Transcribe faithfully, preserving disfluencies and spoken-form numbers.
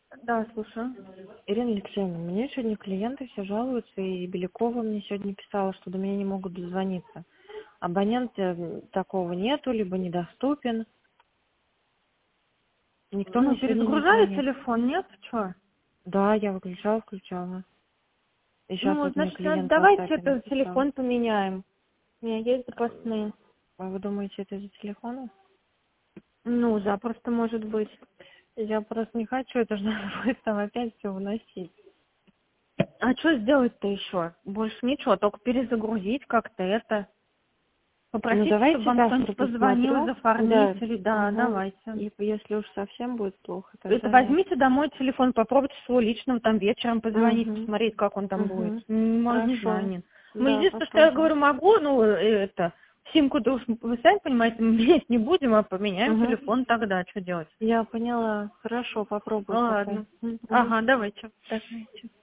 Да, слушаю. Ирина Алексеевна, мне сегодня клиенты все жалуются, и Белякова мне сегодня писала, что до меня не могут дозвониться. Абонента такого нету, либо недоступен. Никто Ну, мне сегодня не перезагружали звонит. телефон, нет? Чё? Да, я выключала, включала. И сейчас Ну, вот мне значит, надо- клиент в давайте WhatsApp этот написал. телефон поменяем. У меня есть запасные. А вы думаете, это из-за телефона? Ну, запросто может быть. Я просто не хочу, это же надо будет там опять все выносить. А что сделать-то еще? Больше ничего, только перезагрузить как-то это. Ну, Попросите, чтобы давайте вам завтра кто-нибудь позвонил из посмотрю. Да. оформителей. Да, Угу. давайте. И если уж совсем будет плохо, Это тогда я... возьмите домой телефон, попробуйте свой личного, там вечером позвонить, Угу. посмотреть, как он там будет. Угу. М, Не Хорошо. занят. Мы Да, единственное, что я попробую. говорю, могу, ну, э, это, симку-то уж вы сами понимаете, мы менять не будем, а поменяем Угу. телефон тогда, что делать? Я поняла. Хорошо, попробую пока. Ладно. Угу. Ага, давайте. Давайте.